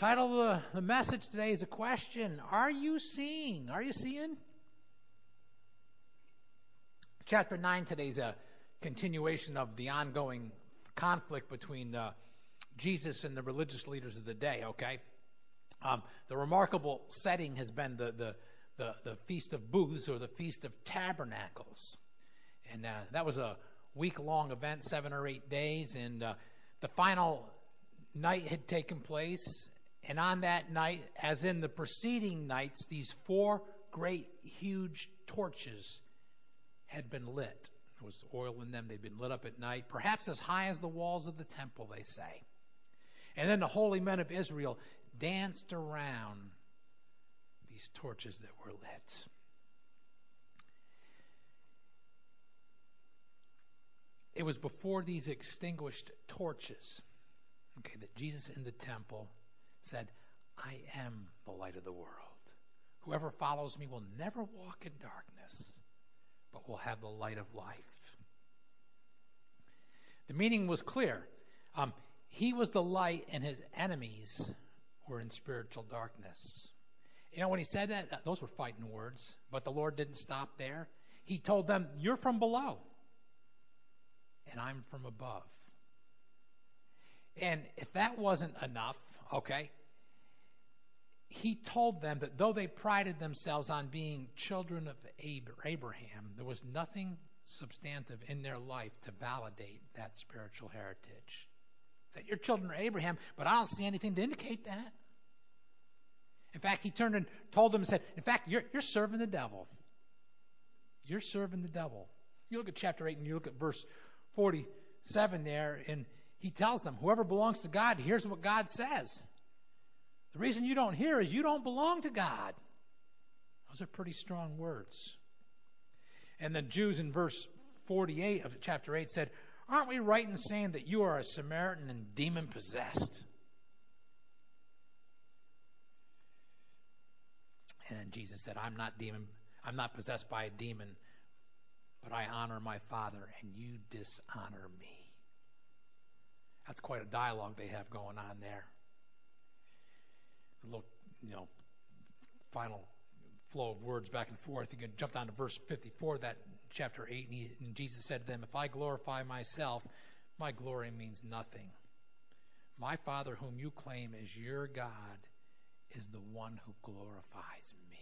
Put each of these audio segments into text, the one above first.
Title of the message today is a question. Are you seeing? Are you seeing? Chapter 9 today is a continuation of the ongoing conflict between Jesus and the religious leaders of the day, okay? The remarkable setting has been the Feast of Booths, or the Feast of Tabernacles. And that was a week-long event, 7 or 8 days, and the final night had taken place. And on that night, as in the preceding nights, these 4 great, huge torches had been lit. There was oil in them. They'd been lit up at night, perhaps as high as the walls of the temple, they say. And then the holy men of Israel danced around these torches that were lit. It was before these extinguished torches, okay, that Jesus in the temple said, I am the light of the world. Whoever follows me will never walk in darkness, but will have the light of life. The meaning was clear. He was the light, and his enemies were in spiritual darkness. You know, when he said that, those were fighting words, but the Lord didn't stop there. He told them, you're from below, and I'm from above. And if that wasn't enough, okay, he told them that though they prided themselves on being children of Abraham, there was nothing substantive in their life to validate that spiritual heritage. That you're children of Abraham, but I don't see anything to indicate that. In fact, he turned and told them and said, in fact, you're serving the devil. You're serving the devil. You look at chapter 8 and you look at verse 47 there, and he tells them, whoever belongs to God, here's what God says. The reason you don't hear is you don't belong to God. Those are pretty strong words. And the Jews in verse 48 of chapter 8 said, aren't we right in saying that you are a Samaritan and demon-possessed? And then Jesus said, I'm not possessed by a demon, but I honor my Father, and you dishonor me. That's quite a dialogue they have going on there. A little, final flow of words back and forth. You can jump down to verse 54 of that chapter 8, and Jesus said to them, if I glorify myself, my glory means nothing. My Father, whom you claim as your God, is the one who glorifies me.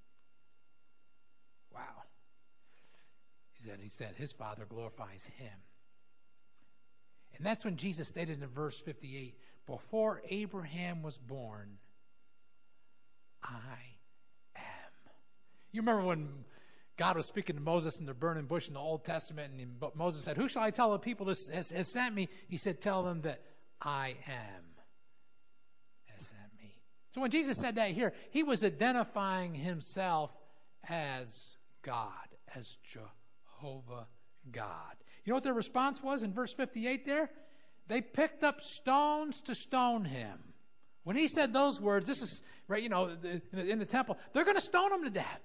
Wow. He said his Father glorifies him. And that's when Jesus stated in verse 58, before Abraham was born, I am. You remember when God was speaking to Moses in the burning bush in the Old Testament, and Moses said, who shall I tell the people has sent me? He said, tell them that I am has sent me. So when Jesus said that here, he was identifying himself as God, as Jehovah God. You know what their response was in verse 58 there? They picked up stones to stone him. When he said those words, this is, right, in the temple, they're going to stone him to death.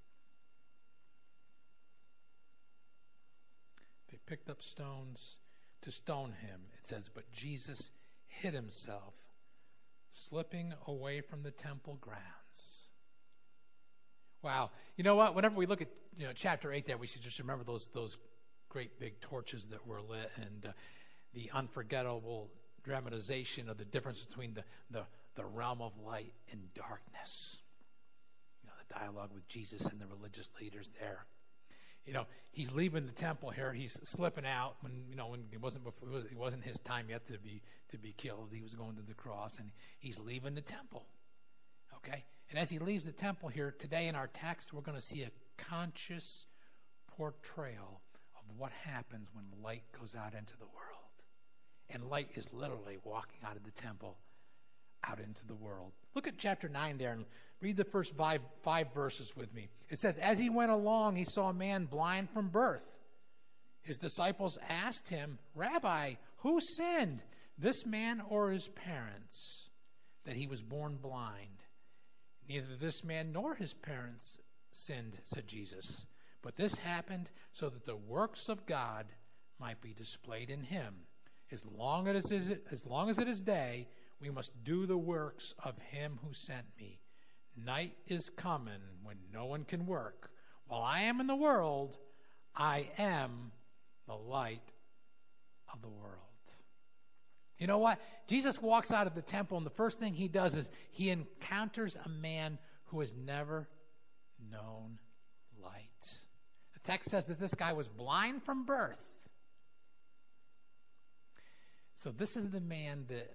They picked up stones to stone him. It says, but Jesus hid himself, slipping away from the temple grounds. Wow. You know what? Whenever we look at chapter 8 there, we should just remember those great big torches that were lit, and the unforgettable dramatization of the difference between the realm of light and darkness. The dialogue with Jesus and the religious leaders there. He's leaving the temple here. He's slipping out when it wasn't his time yet to be killed. He was going to the cross, and he's leaving the temple. Okay? And as he leaves the temple here today in our text, we're going to see a conscious portrayal of what happens when light goes out into the world. And light is literally walking out of the temple out into the world. Look at chapter 9 there and read the first five verses with me. It says, as he went along, he saw a man blind from birth. His disciples asked him, Rabbi, who sinned, this man or his parents, that he was born blind? Neither this man nor his parents sinned, said Jesus. But this happened so that the works of God might be displayed in him. As long as it is day, we must do the works of him who sent me. Night is coming when no one can work. While I am in the world, I am the light of the world. You know what? Jesus walks out of the temple, and the first thing he does is he encounters a man who has never known light. The text says that this guy was blind from birth. So this is the man that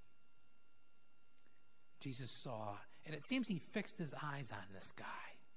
Jesus saw, and it seems he fixed his eyes on this guy.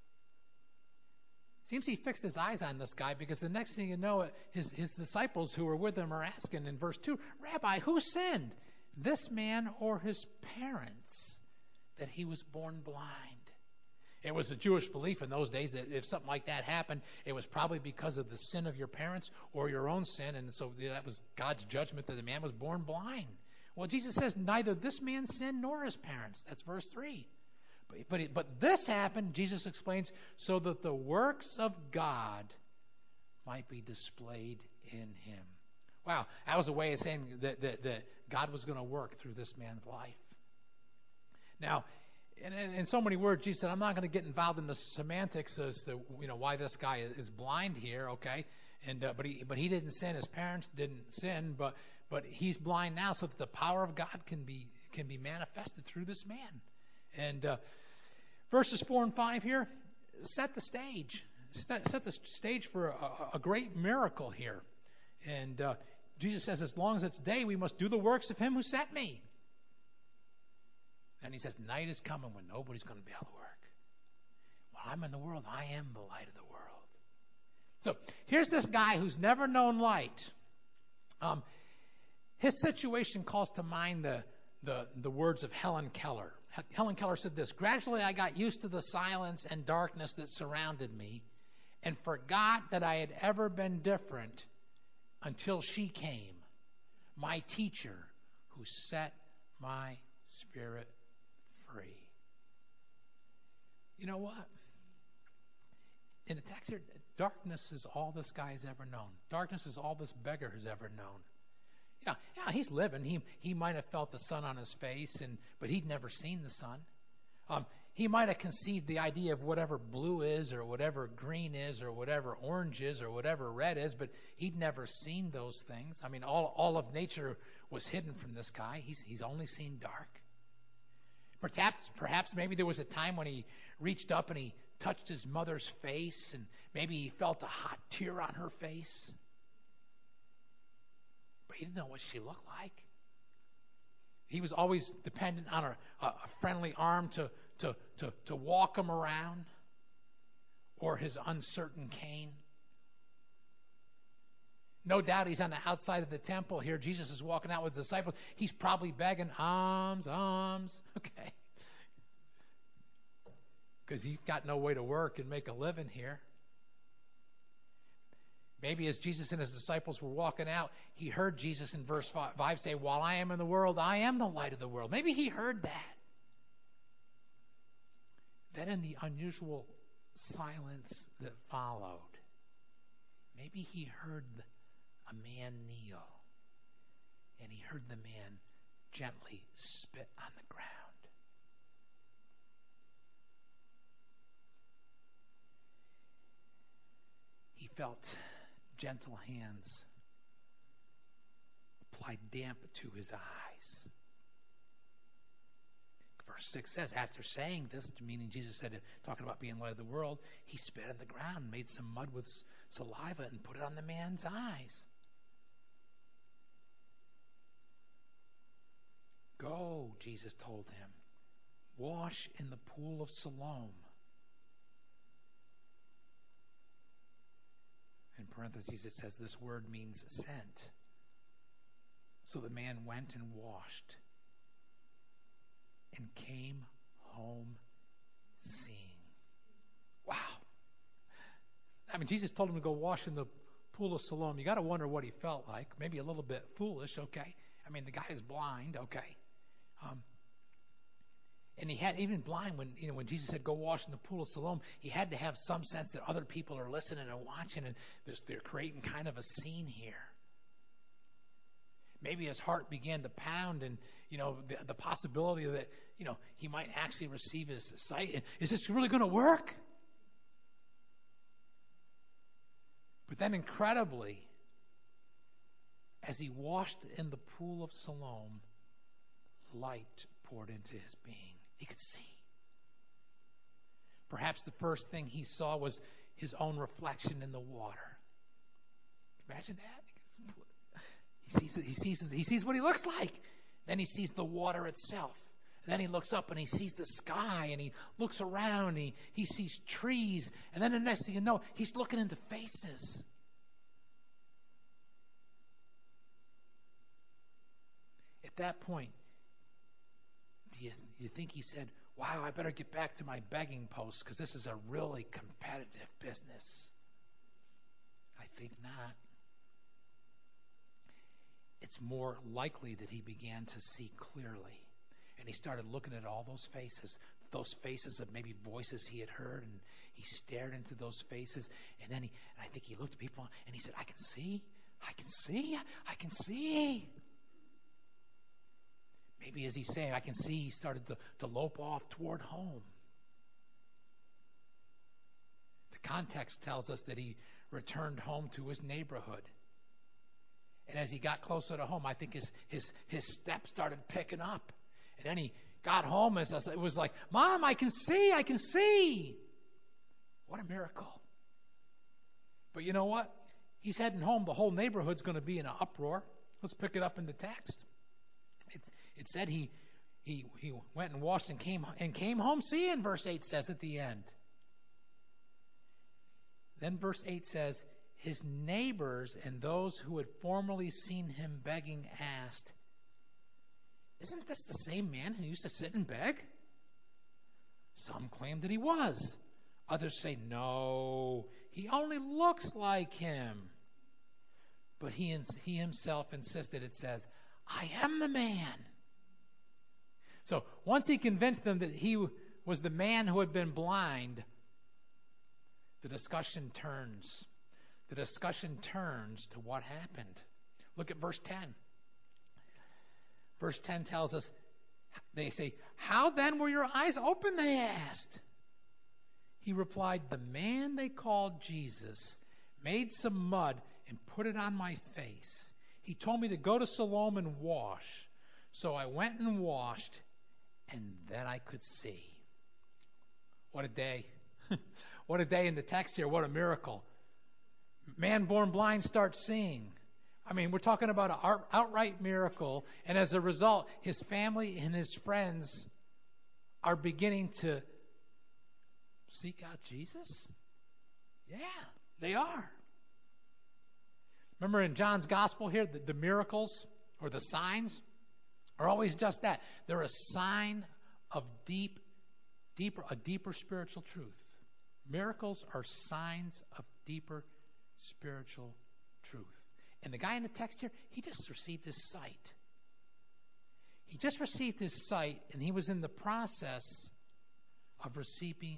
Seems he fixed his eyes on this guy because the next thing you know, his disciples who were with him are asking in verse 2, Rabbi, who sinned, this man or his parents, that he was born blind? It was a Jewish belief in those days that if something like that happened, it was probably because of the sin of your parents or your own sin, and so that was God's judgment that the man was born blind. Well, Jesus says neither this man sinned nor his parents. That's verse 3. But this happened, Jesus explains, so that the works of God might be displayed in him. Wow, that was a way of saying that God was going to work through this man's life. Now, in so many words, Jesus said, I'm not going to get involved in the semantics as to why this guy is blind here, okay? And but he didn't sin. His parents didn't sin, but he's blind now, so that the power of God can be manifested through this man. And verses 4 and 5 here set the stage. Set the stage for a great miracle here. And Jesus says, as long as it's day, we must do the works of him who sent me. And he says, night is coming when nobody's going to be able to work. While I'm in the world, I am the light of the world. So here's this guy who's never known light. His situation calls to mind the words of Helen Keller. Helen Keller said this, gradually I got used to the silence and darkness that surrounded me and forgot that I had ever been different until she came, my teacher, who set my spirit free. You know what? In the text here, darkness is all this guy has ever known. Darkness is all this beggar has ever known. Yeah, he's living. He might have felt the sun on his face, but he'd never seen the sun. He might have conceived the idea of whatever blue is or whatever green is or whatever orange is or whatever red is, but he'd never seen those things. I mean, all of nature was hidden from this guy. He's only seen dark. Perhaps maybe there was a time when he reached up and he touched his mother's face, and maybe he felt a hot tear on her face. But he didn't know what she looked like. He was always dependent on a friendly arm to walk him around, or his uncertain cane. No doubt he's on the outside of the temple here. Jesus is walking out with the disciples. He's probably begging, alms. Okay. Because he's got no way to work and make a living here. Maybe as Jesus and his disciples were walking out, he heard Jesus in verse 5 say, while I am in the world, I am the light of the world. Maybe he heard that. Then in the unusual silence that followed, maybe he heard a man kneel, and he heard the man gently spit on the ground. He felt gentle hands apply damp to his eyes. Verse 6 says, after saying this, meaning Jesus said, talking about being light of the world, he spit on the ground, made some mud with saliva, and put it on the man's eyes. Go, Jesus told him, wash in the pool of Siloam. In parentheses, it says this word means sent. So the man went and washed and came home seeing. Wow. I mean, Jesus told him to go wash in the pool of Siloam. You got to wonder what he felt like. Maybe a little bit foolish, okay. I mean, the guy is blind, okay. And he had, even blind, when Jesus said, go wash in the pool of Siloam, he had to have some sense that other people are listening and watching, and they're creating kind of a scene here. Maybe his heart began to pound, and the possibility that he might actually receive his sight. Is this really going to work? But then, incredibly, as he washed in the pool of Siloam, light poured into his being. He could see. Perhaps the first thing he saw was his own reflection in the water. Imagine that. He sees what he looks like. Then he sees the water itself. And then he looks up and he sees the sky, and he looks around. He sees trees. And then the next thing you know, he's looking into faces. At that point, do you think he said, wow, I better get back to my begging post because this is a really competitive business? I think not. It's more likely that he began to see clearly. And he started looking at all those faces of maybe voices he had heard, and he stared into those faces. And then I think he looked at people and he said, I can see. Maybe as he's saying, I can see, he started to lope off toward home. The context tells us that he returned home to his neighborhood. And as he got closer to home, I think his steps started picking up. And then he got home and it was like, Mom, I can see. What a miracle. But you know what? He's heading home. The whole neighborhood's going to be in an uproar. Let's pick it up in the text. It said he went and washed and came home seeing, verse 8 says at the end. Then verse 8 says, his neighbors and those who had formerly seen him begging asked, isn't this the same man who used to sit and beg? Some claim that he was. Others say, no, he only looks like him. But he himself insisted, it says, I am the man. So once he convinced them that he was the man who had been blind, the discussion turns. The discussion turns to what happened. Look at verse 10. Verse 10 tells us, they say, how then were your eyes open, they asked. He replied, the man they called Jesus made some mud and put it on my face. He told me to go to Siloam and wash. So I went and washed, and then I could see. What a day. What a day in the text here. What a miracle. Man born blind starts seeing. I mean, we're talking about an outright miracle. And as a result, his family and his friends are beginning to seek out Jesus? Yeah, they are. Remember in John's gospel here, the miracles or the signs are always just that. They're a sign of a deeper spiritual truth. Miracles are signs of deeper spiritual truth. And the guy in the text here, he just received his sight. He just received his sight, and he was in the process of receiving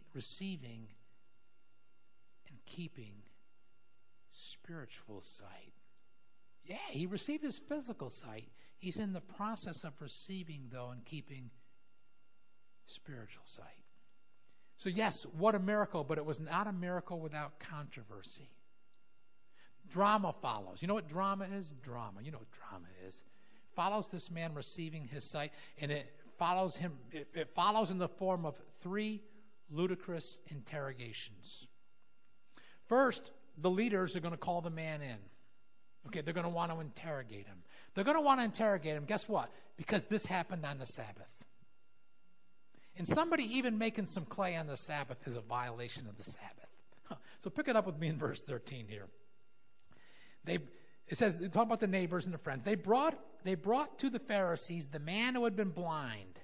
and keeping spiritual sight. Yeah, he received his physical sight. He's in the process of receiving, though, and keeping spiritual sight. So yes, what a miracle, but it was not a miracle without controversy. Drama follows. You know what drama is? Drama. You know what drama is. Follows this man receiving his sight, and it follows him. It follows in the form of 3 ludicrous interrogations. First, the leaders are going to call the man in. Okay, they're going to want to interrogate him. They're going to want to interrogate him. Guess what? Because this happened on the Sabbath. And somebody even making some clay on the Sabbath is a violation of the Sabbath. So pick it up with me in verse 13 here. It says, they talk about the neighbors and the friends. They brought to the Pharisees the man who had been blind.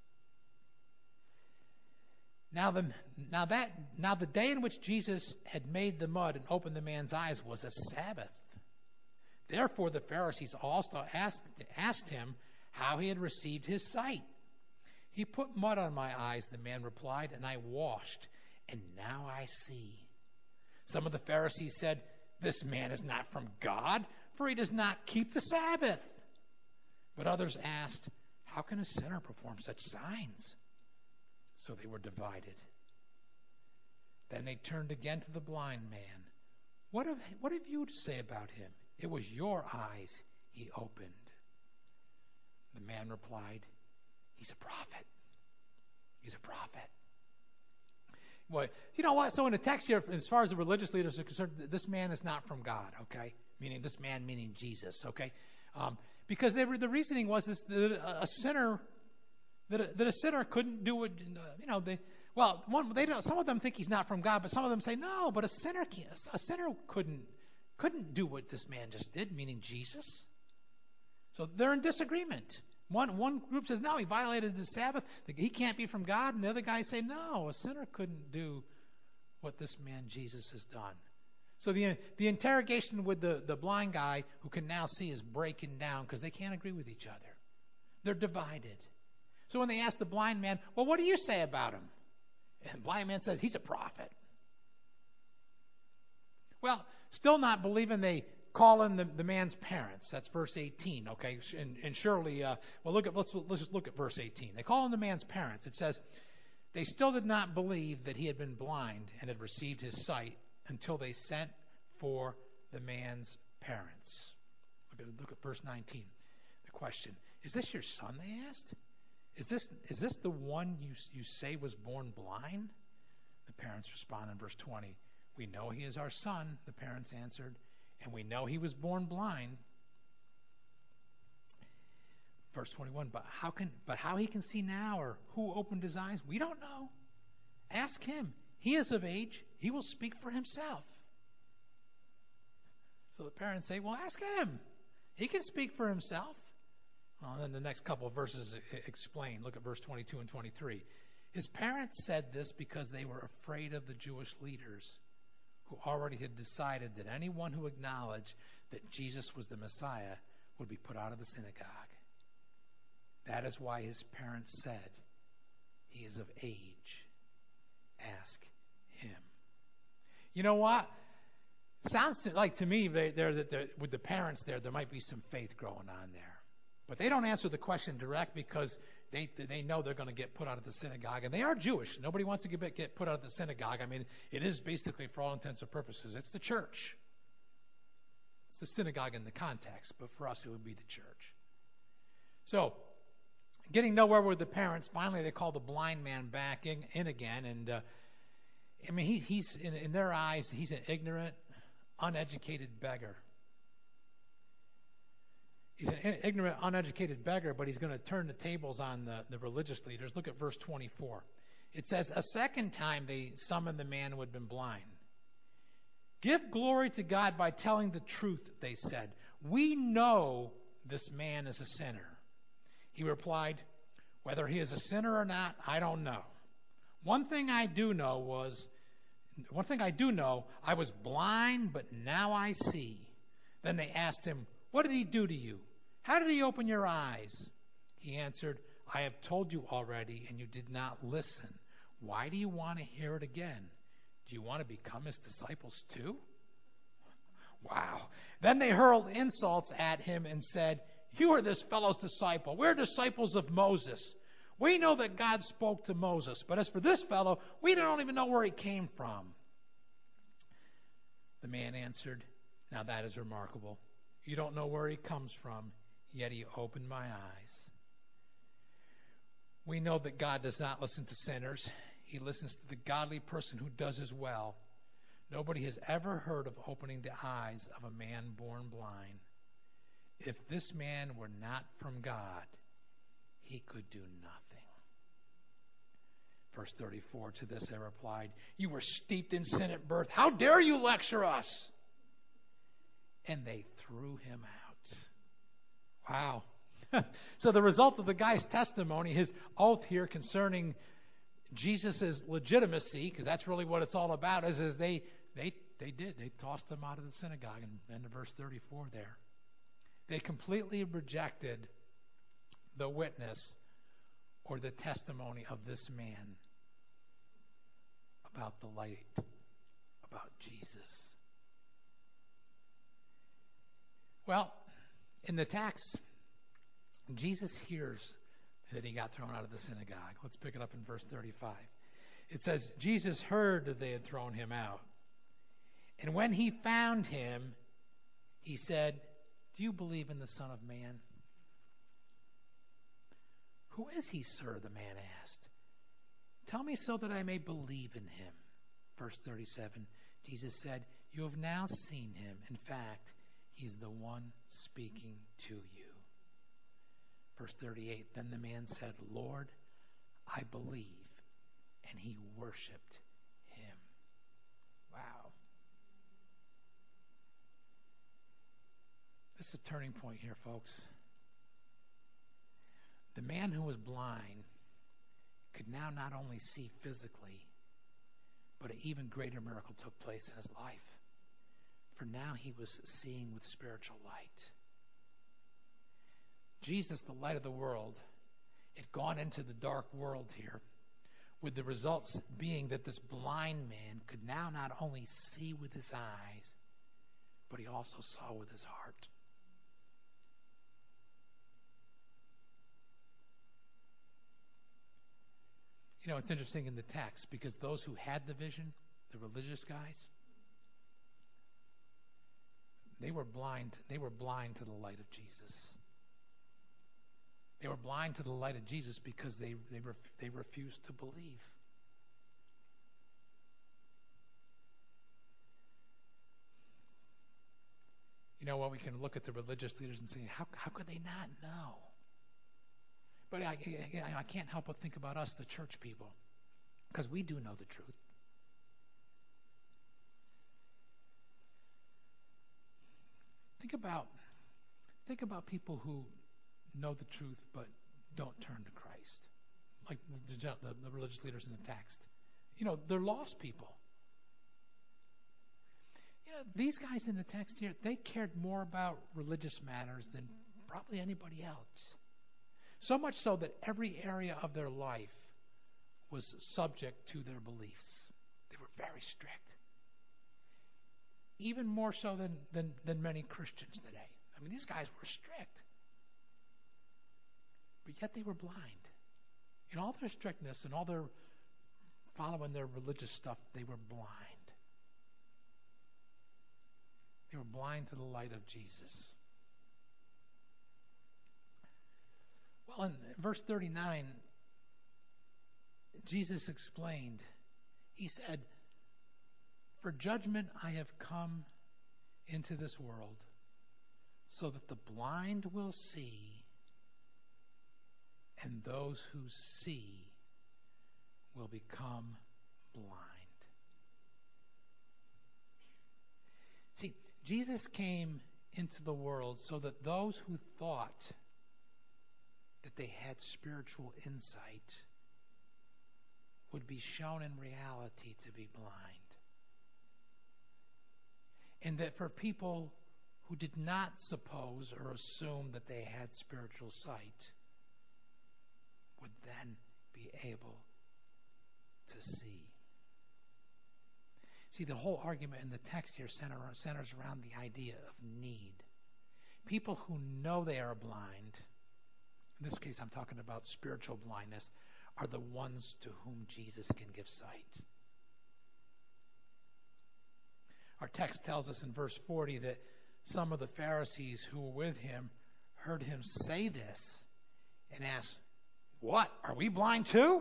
Now the day in which Jesus had made the mud and opened the man's eyes was a Sabbath. Therefore the Pharisees also asked him how he had received his sight. He put mud on my eyes, the man replied, and I washed, and now I see. Some of the Pharisees said, this man is not from God, for he does not keep the Sabbath. But others asked, "How can a sinner perform such signs?" So they were divided. Then they turned again to the blind man. What have you to say about him? It was your eyes he opened." The man replied, "He's a prophet. He's a prophet." Well, you know what? So in the text here, as far as the religious leaders are concerned, this man is not from God, okay? Meaning this man, meaning Jesus, okay? Because the reasoning was that a sinner couldn't do it. Some of them think he's not from God, but some of them say no. But a sinner couldn't do what this man just did, meaning Jesus. So they're in disagreement. One group says, no, he violated the Sabbath. He can't be from God. And the other guys say, no, a sinner couldn't do what this man Jesus has done. So the interrogation with the blind guy who can now see is breaking down because they can't agree with each other. They're divided. So when they ask the blind man, well, what do you say about him? And the blind man says, he's a prophet. Well, still not believing, they call in the man's parents. That's verse 18, okay? And surely, let's just look at verse 18. They call in the man's parents. It says, they still did not believe that he had been blind and had received his sight until they sent for the man's parents. Look at verse 19. The question, is this your son, they asked? Is this the one you say was born blind? The parents respond in verse 20. We know he is our son, the parents answered, and we know he was born blind. Verse 21, but how he can see now, or who opened his eyes, we don't know. Ask him. He is of age. He will speak for himself. So the parents say, well, ask him. He can speak for himself. Well, and then the next couple of verses explain. Look at verse 22 and 23. His parents said this because they were afraid of the Jewish leaders, who already had decided that anyone who acknowledged that Jesus was the Messiah would be put out of the synagogue. That is why his parents said, he is of age. Ask him. You know what? Sounds like to me that with the parents there might be some faith growing on there. But they don't answer the question direct because they know they're going to get put out of the synagogue. And they are Jewish. Nobody wants to get put out of the synagogue. I mean, it is basically, for all intents and purposes, it's the church. It's the synagogue in the context, but for us it would be the church. So, getting nowhere with the parents, finally they call the blind man back in again. And, he's in their eyes, he's an ignorant, uneducated beggar. He's an ignorant, uneducated beggar, but he's going to turn the tables on the religious leaders. Look at verse 24. It says, a second time they summoned the man who had been blind. Give glory to God by telling the truth, they said. We know this man is a sinner. He replied, whether he is a sinner or not, I don't know. One thing I do know, I was blind, but now I see. Then they asked him, what did he do to you? How did he open your eyes? He answered, I have told you already, and you did not listen. Why do you want to hear it again? Do you want to become his disciples too? Wow. Then they hurled insults at him and said, you are this fellow's disciple. We're disciples of Moses. We know that God spoke to Moses, but as for this fellow, we don't even know where he came from. The man answered, now that is remarkable. You don't know where he comes from, yet he opened my eyes. We know that God does not listen to sinners. He listens to the godly person who does his will. Nobody has ever heard of opening the eyes of a man born blind. If this man were not from God, he could do nothing. Verse 34, to this I replied, you were steeped in sin at birth. How dare you lecture us? And they threw him out. Wow. So the result of the guy's testimony, his oath here concerning Jesus' legitimacy, because that's really what it's all about, is they tossed him out of the synagogue. And end of verse 34 there. They completely rejected the witness or the testimony of this man about the light, about Jesus. Well, in the text, Jesus hears that he got thrown out of the synagogue. Let's pick it up in verse 35. It says, Jesus heard that they had thrown him out. And when he found him, he said, "Do you believe in the Son of Man?" "Who is he, sir?" the man asked. "Tell me so that I may believe in him." Verse 37, Jesus said, "You have now seen him. In fact, he's the one speaking to you." Verse 38, then the man said, "Lord, I believe." And he worshiped him. Wow. This is a turning point here, folks. The man who was blind could now not only see physically, but an even greater miracle took place in his life. For now he was seeing with spiritual light. Jesus, the light of the world, had gone into the dark world here, with the results being that this blind man could now not only see with his eyes, but he also saw with his heart. You know, it's interesting in the text because those who had the vision, the religious guys, they were blind. They were blind to the light of Jesus. They were blind to the light of Jesus because they refused to believe. You know what? We can look at the religious leaders and say, how could they not know? But I can't help but think about us, the church people, because we do know the truth. Think about people who know the truth but don't turn to Christ, like the religious leaders in the text. You know, they're lost people. You know, these guys in the text here, they cared more about religious matters than probably anybody else. So much so that every area of their life was subject to their beliefs. They were very strict. Even more so than many Christians today. I mean, these guys were strict. But yet they were blind. In all their strictness and all their following their religious stuff, they were blind. They were blind to the light of Jesus. Well, in verse 39, Jesus explained. He said, "For judgment I have come into this world, so that the blind will see, and those who see will become blind." See, Jesus came into the world so that those who thought that they had spiritual insight would be shown in reality to be blind. And that for people who did not suppose or assume that they had spiritual sight would then be able to see. See, the whole argument in the text here centers around the idea of need. People who know they are blind, in this case I'm talking about spiritual blindness, are the ones to whom Jesus can give sight. Our text tells us in verse 40 that some of the Pharisees who were with him heard him say this and asked, "What? Are we blind too?"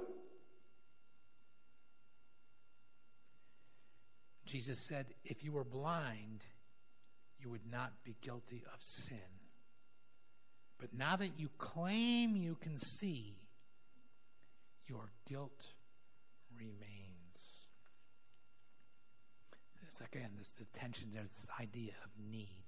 Jesus said, "If you were blind, you would not be guilty of sin. But now that you claim you can see, your guilt remains." This the tension, there's this idea of need.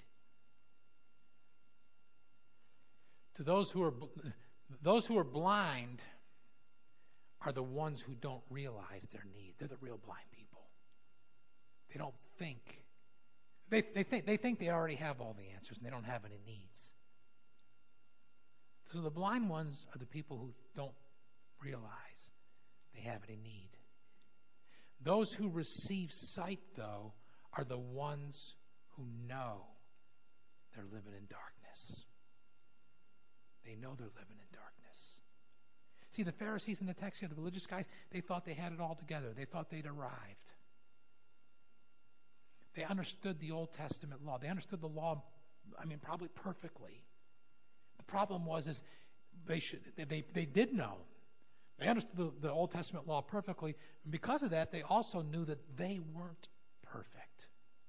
To those who are blind are the ones who don't realize their need. They're the real blind people. They don't think. They think they already have all the answers and they don't have any needs. So the blind ones are the people who don't realize they have any need. Those who receive sight, though, are the ones who know they're living in darkness. They know they're living in darkness. See, the Pharisees in the text here, the religious guys, they thought they had it all together. They thought they'd arrived. They understood the Old Testament law. They understood the law, probably perfectly. The problem was they did know. They understood the Old Testament law perfectly. And because of that, they also knew that they weren't perfect.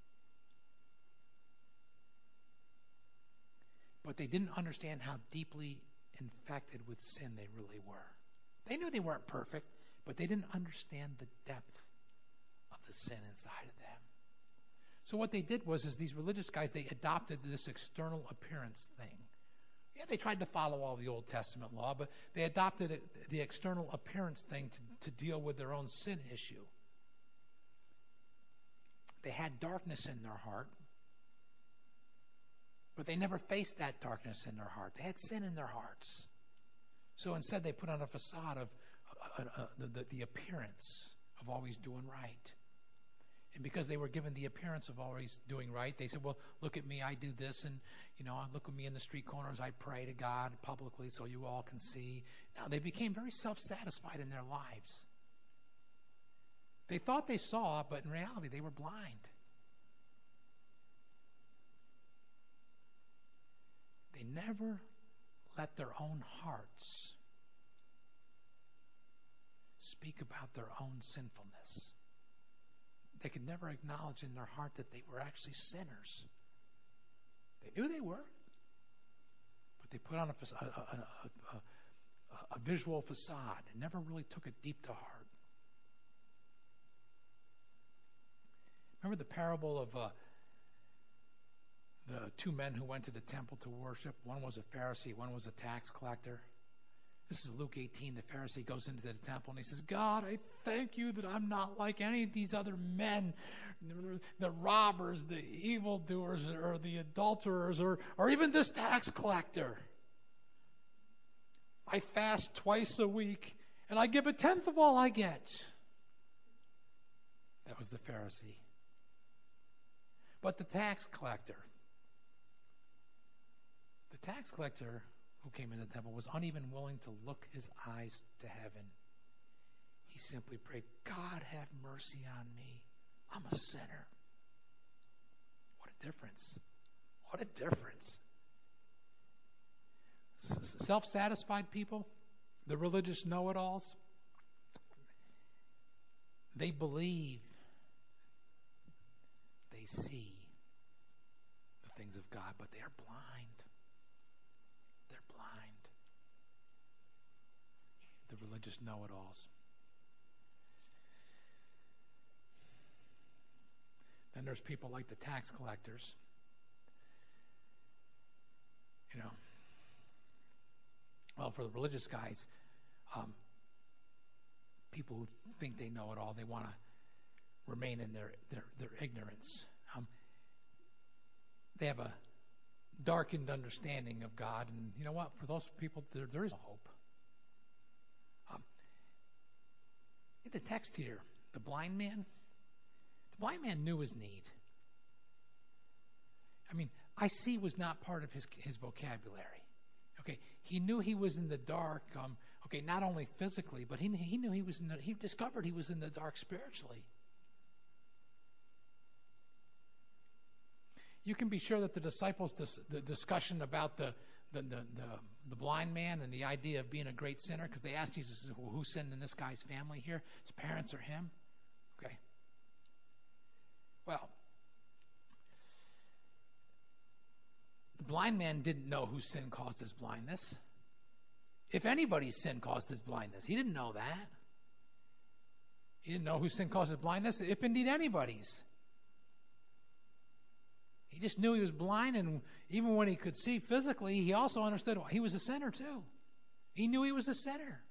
But they didn't understand how deeply infected with sin they really were. They knew they weren't perfect, but they didn't understand the depth of the sin inside of them. So what they did was these religious guys, they adopted this external appearance thing. Yeah, they tried to follow all the Old Testament law, but they adopted the external appearance thing to deal with their own sin issue. They had darkness in their heart, but they never faced that darkness in their heart. They had sin in their hearts. So instead they put on a facade of the appearance of always doing right. And because they were given the appearance of always doing right, they said, well, look at me, I do this, and, look at me in the street corners, I pray to God publicly so you all can see. Now, they became very self-satisfied in their lives. They thought they saw, but in reality, they were blind. They never let their own hearts speak about their own sinfulness. They could never acknowledge in their heart that they were actually sinners. They knew they were, but they put on a visual facade and never really took it deep to heart. Remember the parable of the two men who went to the temple to worship? One was a Pharisee, one was a tax collector. This is Luke 18. The Pharisee goes into the temple and he says, God, I thank you that I'm not like any of these other men, the robbers, the evildoers, or the adulterers, or even this tax collector. I fast twice a week and I give 1/10 of all I get. That was the Pharisee. But the tax collector who came into the temple was uneven willing to look his eyes to heaven. He simply prayed, God, have mercy on me. I'm a sinner. What a difference. What a difference. Self-satisfied people, the religious know-it-alls, they believe, they see the things of God, but they are blind. They're blind. The religious know-it-alls. Then there's people like the tax collectors. Well, for the religious guys, people who think they know it all, they want to remain in their ignorance. They have a darkened understanding of God, and you know what? For those people, there is hope. In the text here, the blind man knew his need. I see was not part of his vocabulary. Okay, he knew he was in the dark. Not only physically, but he knew he discovered he was in the dark spiritually. You can be sure that the disciples' the discussion about the blind man and the idea of being a great sinner, because they asked Jesus, who sinned in this guy's family here? His parents or him? Okay. Well, the blind man didn't know whose sin caused his blindness. If anybody's sin caused his blindness, he didn't know that. He didn't know whose sin caused his blindness, if indeed anybody's. He just knew he was blind, and even when he could see physically, he also understood he was a sinner too. He knew he was a sinner.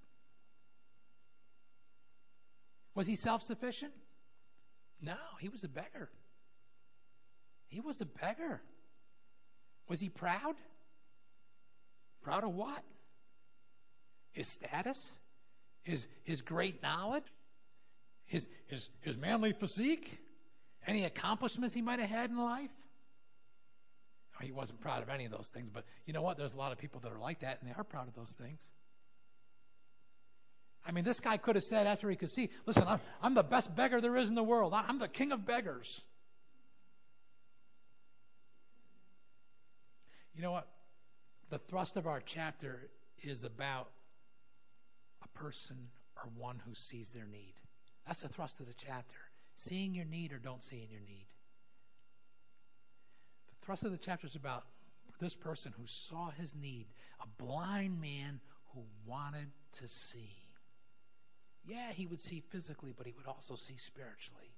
Was he self-sufficient? No, he was a beggar. He was a beggar. Was he proud? Proud of what? His status? His great knowledge? His manly physique? Any accomplishments he might have had in life? He wasn't proud of any of those things, but you know what? There's a lot of people that are like that, and they are proud of those things. I mean, this guy could have said after he could see, listen, I'm the best beggar there is in the world. I'm the king of beggars. You know what? The thrust of our chapter is about a person or one who sees their need. That's the thrust of the chapter. Seeing your need or don't see your need. The thrust of the chapter is about this person who saw his need, a blind man who wanted to see. Yeah, he would see physically, but he would also see spiritually.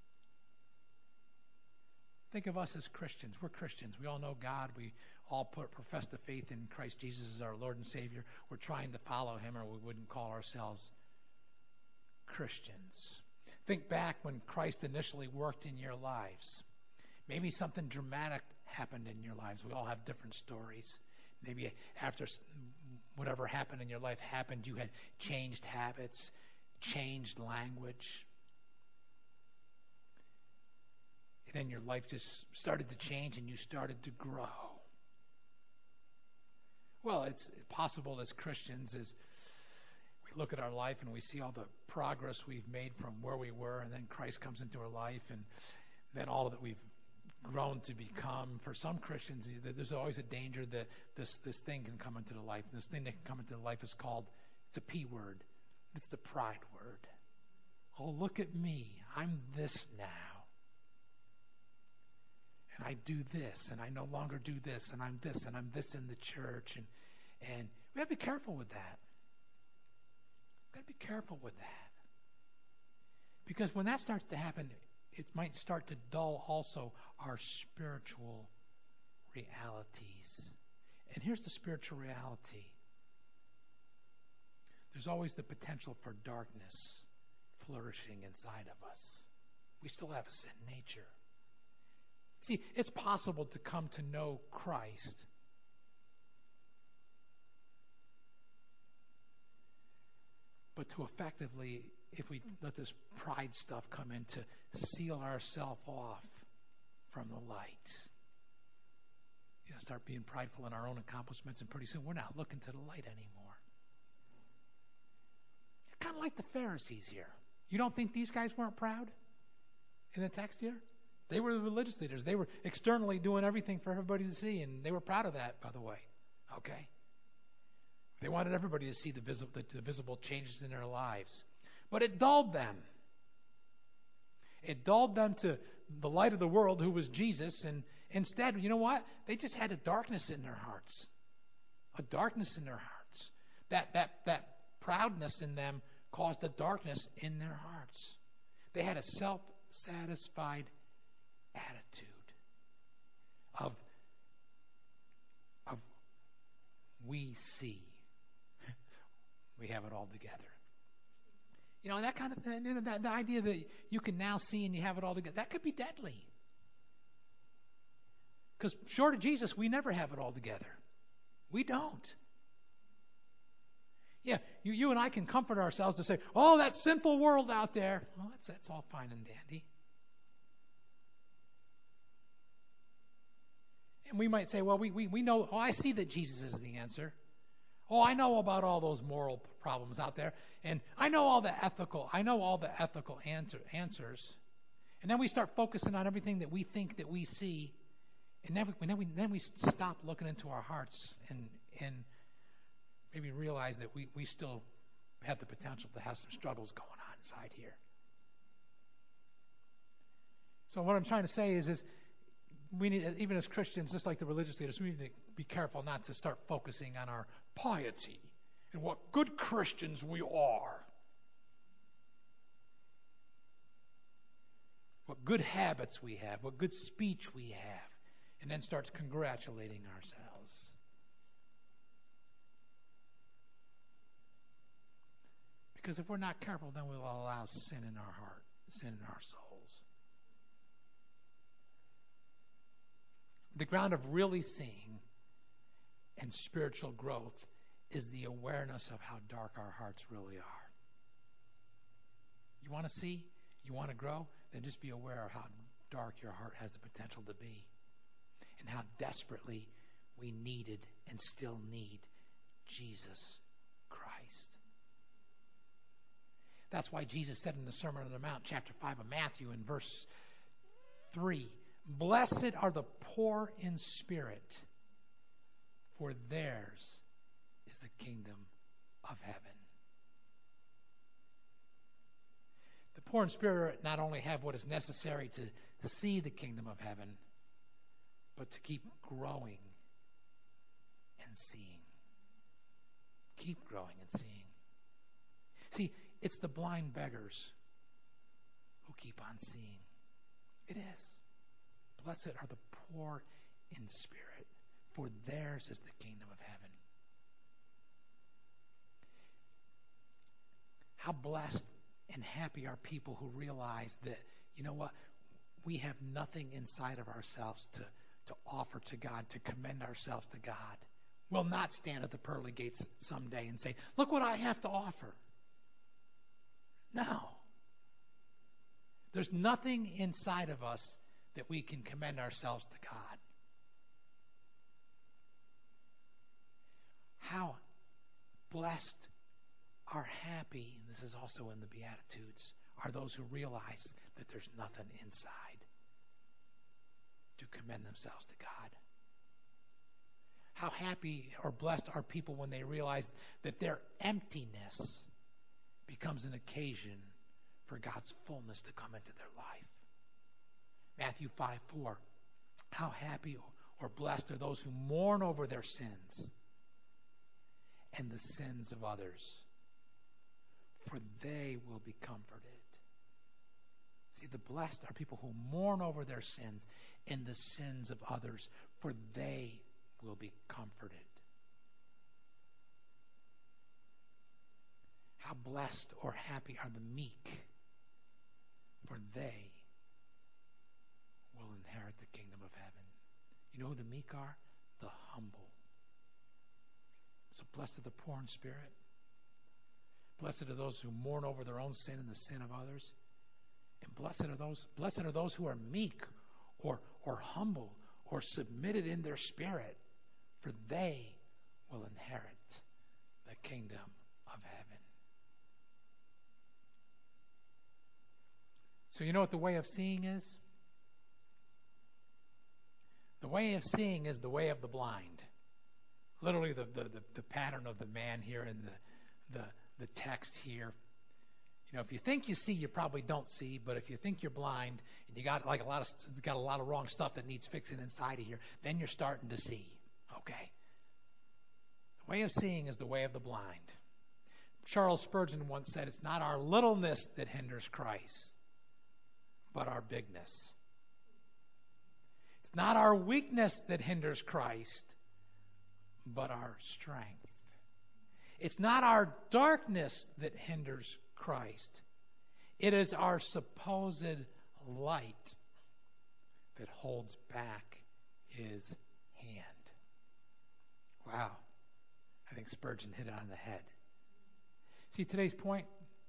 Think of us as Christians. We're Christians. We all know God. We all profess the faith in Christ Jesus as our Lord and Savior. We're trying to follow him, or we wouldn't call ourselves Christians. Think back when Christ initially worked in your lives. Maybe something dramatic happened in your lives. We all have different stories. Maybe after whatever happened in your life happened, you had changed habits, changed language. And then your life just started to change and you started to grow. Well, it's possible as Christians as we look at our life and we see all the progress we've made from where we were, and then Christ comes into our life, and then all that we've grown to become. For some Christians, there's always a danger that this thing can come into the life. And this thing that can come into the life is called, it's a P word. It's the pride word. Oh, look at me. I'm this now. And I do this, and I no longer do this, and I'm this, and I'm this in the church. And we have to be careful with that. We've got to be careful with that. Because when that starts to happen, it might start to dull also our spiritual realities. And here's the spiritual reality. There's always the potential for darkness flourishing inside of us. We still have a sin nature. See, it's possible to come to know Christ but to effectively, if we let this pride stuff come in, to seal ourselves off from the light. Start being prideful in our own accomplishments, and pretty soon we're not looking to the light anymore. Kind of like the Pharisees here. You don't think these guys weren't proud in the text here? They were the religious leaders. They were externally doing everything for everybody to see, and they were proud of that, by the way. Okay? They wanted everybody to see the visible changes in their lives. But it dulled them. It dulled them to the light of the world, who was Jesus, and instead, you know what? They just had a darkness in their hearts. A darkness in their hearts. That proudness in them caused a darkness in their hearts. They had a self-satisfied attitude of we see. We have it all together. That kind of thing, the idea that you can now see and you have it all together, that could be deadly. Because short of Jesus, we never have it all together. We don't. Yeah, you and I can comfort ourselves to say, oh, that sinful world out there. Well, that's all fine and dandy. And we might say, well, we know, I see that Jesus is the answer. Oh, I know about all those moral problems out there, and I know all the ethical answers. And then we start focusing on everything that we think that we see, and then we stop looking into our hearts and maybe realize that we still have the potential to have some struggles going on inside here. So what I'm trying to say is we need, even as Christians, just like the religious leaders, we need to be careful not to start focusing on our piety and what good Christians we are. What good habits we have, what good speech we have, and then start congratulating ourselves. Because if we're not careful, then we'll allow sin in our heart, sin in our souls. The ground of really seeing and spiritual growth is the awareness of how dark our hearts really are. You want to see? You want to grow? Then just be aware of how dark your heart has the potential to be. and how desperately we needed and still need Jesus Christ. That's why Jesus said in the Sermon on the Mount, chapter 5 of Matthew, in verse 3, "Blessed are the poor in spirit, for theirs is the kingdom of heaven." The poor in spirit not only have what is necessary to see the kingdom of heaven, but to keep growing and seeing. Keep growing and seeing. See, it's the blind beggars who keep on seeing. It is. Blessed are the poor in spirit, for theirs is the kingdom of heaven. How blessed and happy are people who realize that, you know what, we have nothing inside of ourselves to offer to God, to commend ourselves to God. We'll not stand at the pearly gates someday and say, "Look what I have to offer." No. There's nothing inside of us that we can commend ourselves to God. How blessed are happy, and this is also in the Beatitudes, are those who realize that there's nothing inside to commend themselves to God. How happy or blessed are people when they realize that their emptiness becomes an occasion for God's fullness to come into their life. Matthew 5:4. How happy or blessed are those who mourn over their sins and the sins of others, for they will be comforted. See, the blessed are people who mourn over their sins and the sins of others, for they will be comforted. How blessed or happy are the meek, for they will inherit the kingdom of heaven. You know who the meek are? The humble. So blessed are the poor in spirit. Blessed are those who mourn over their own sin and the sin of others. And blessed are those who are meek or humble or submitted in their spirit, for they will inherit the kingdom of heaven. So you know what the way of seeing is? The way of seeing is the way of the blind. Literally the pattern of the man here in the text here. You know, if you think you see, you probably don't see. But if you think you're blind and you got a lot of wrong stuff that needs fixing inside of here, then you're starting to see. Okay. The way of seeing is the way of the blind. Charles Spurgeon once said, "It's not our littleness that hinders Christ, but our bigness. It's not our weakness that hinders Christ, but our strength. It's not our darkness that hinders Christ. It is our supposed light that holds back his hand." Wow. I think Spurgeon hit it on the head. See, today's point,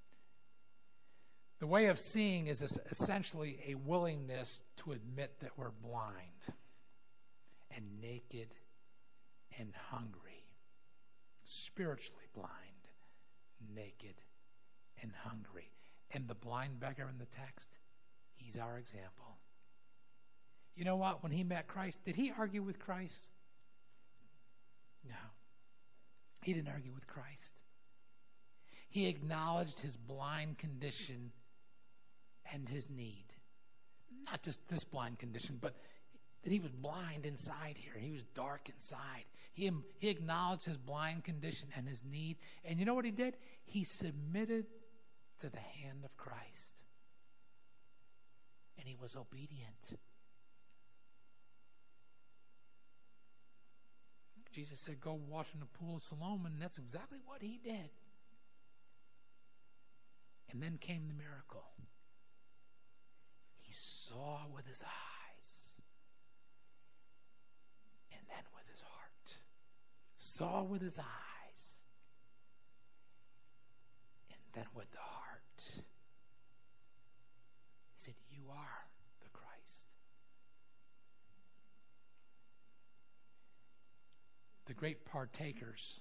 the way of seeing is essentially a willingness to admit that we're blind and naked and hungry. Spiritually blind, naked, and hungry. And the blind beggar in the text, he's our example. You know what? When he met Christ, did he argue with Christ? No. He didn't argue with Christ. He acknowledged his blind condition and his need. Not just this blind condition, but that he was blind inside here. He was dark inside. He acknowledged his blind condition and his need. And you know what he did? He submitted to the hand of Christ. And he was obedient. Jesus said, "Go wash in the pool of Siloam," and that's exactly what he did. And then came the miracle. He saw with his eyes. And then with his heart. Saw with his eyes. And then with the heart. He said, "You are the Christ." The great partakers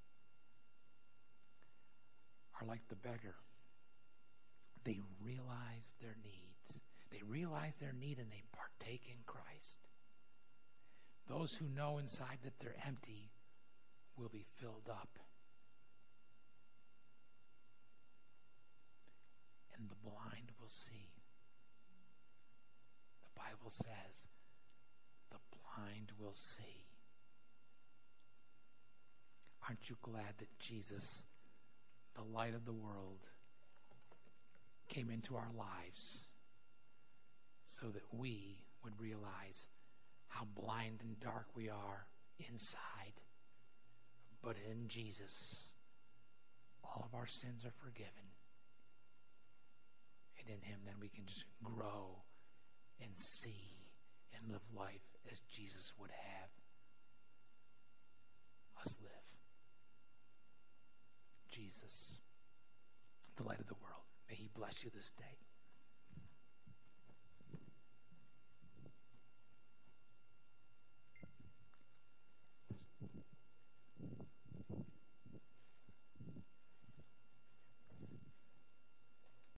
are like the beggar. They realize their needs. They realize their need and they partake in Christ. Those who know inside that they're empty will be filled up. And the blind will see. The Bible says the blind will see. Aren't you glad that Jesus, the light of the world, came into our lives so that we would realize how blind and dark we are inside. But in Jesus, all of our sins are forgiven. And in him, then we can just grow and see and live life as Jesus would have us live. Jesus, the light of the world, may he bless you this day.